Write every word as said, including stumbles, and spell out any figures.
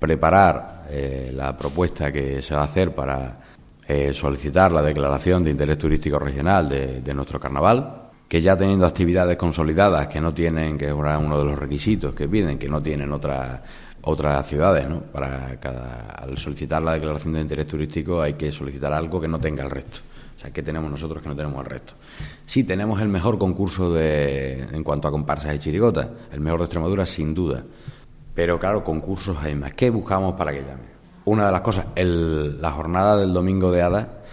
preparar eh, la propuesta que se va a hacer para eh, solicitar la declaración de interés turístico regional de, de nuestro carnaval, que ya teniendo actividades consolidadas que no tienen, que es uno de los requisitos que piden, que no tienen otras otras ciudades, ¿no? Para cada, al solicitar la declaración de interés turístico hay que solicitar algo que no tenga el resto. O sea, ¿qué tenemos nosotros que no tenemos el resto? Sí, tenemos el mejor concurso de, en cuanto a comparsas y chirigotas, el mejor de Extremadura sin duda. Pero claro, concursos hay más. ¿Qué buscamos para que llame? Una de las cosas, el, la jornada del Domingo de Hadas